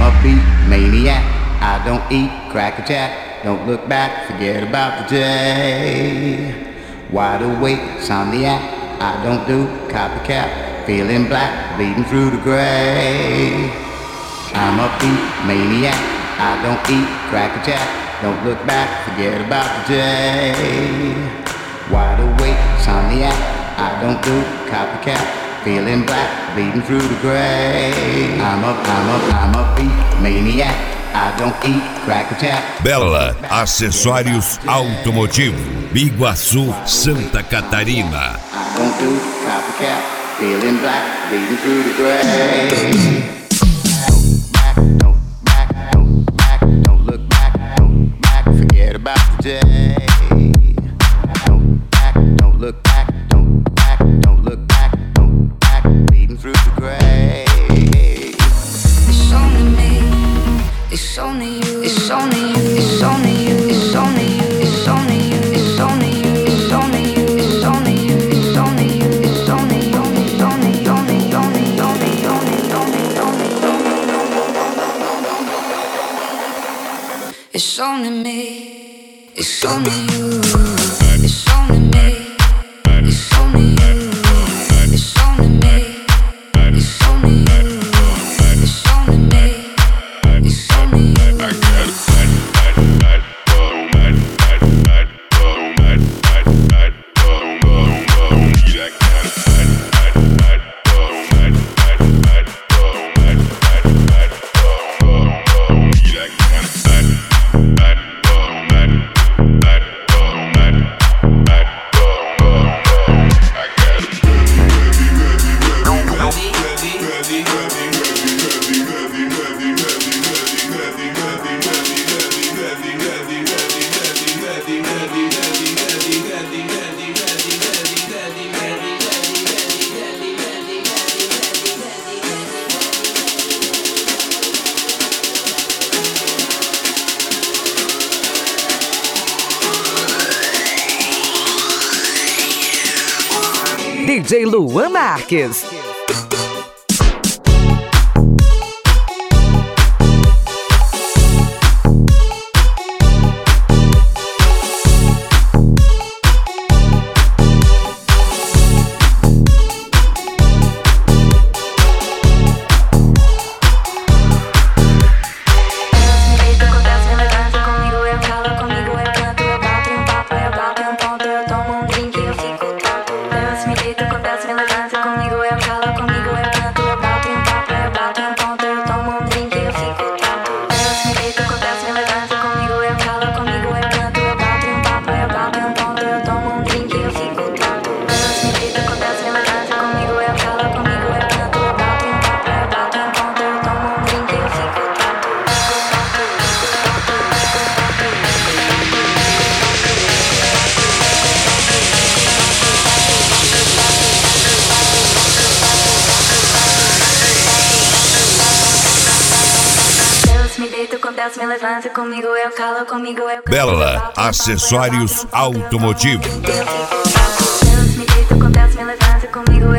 a beat maniac. I don't eat cracker jack. Don't look back, forget about the day. Wide awake, insomniac. I don't do copycat. Feeling black, bleeding through the gray. I'm a beat maniac. I don't eat cracker jack. Don't look back, forget about the day. Wide awake, insomniac. I don't do copycat. Feeling black, bleeding through the gray. I'm a beat maniac. I don't eat cracker jack. Bella Acessórios Automotivo, Biguaçu, Santa Catarina. I don't do copycat. Feeling black, bleeding through the gray. Don't look back, forget about the day. Don't look back, bleeding through the gray. It's only me, it's only you, it's only you, it's only you, it's only you, it's only you, it's only you, it's only you, it's only you, it's only you, it's only you, it's only you, it's only me, it's only you, it's only me, it's only you, it's only me, it's only you, it's only me, it's only you. I got DJ Luan Marques. Bella Acessórios Automotivo. Me deito com Deus, me levanta comigo.